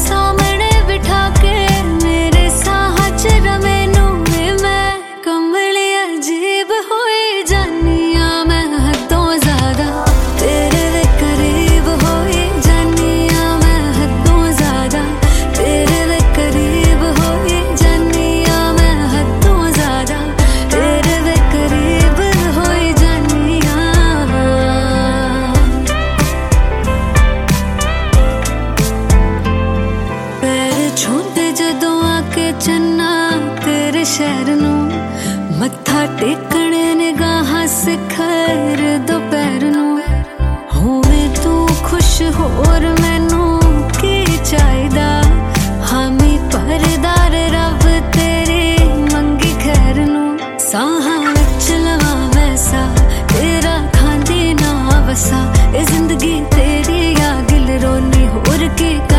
सामने बिठा के मेरे साह च रवे नू मैं कमली अजीब होई जानी आ मैं हदों ज्यादा तेरे करीब होई जानी आ मैं हदों ज्यादा तेरे करीब होई जानी आ मैं हदों ज्यादा तेरे करीब होई जानी आ। पैर छूंदे जदों आके चन्ना तेरे शहर नू मत्था टेकने निगाहां सिखर दोपहर नू होवे तू खुश होर मैनू की चाहिदा हामी परदार रब तेरी मंगी खैर नू साहां विच लवां वैसा तेरा खांदी ना वसा ए जिंदगी तेरी या गिल रोनी होर की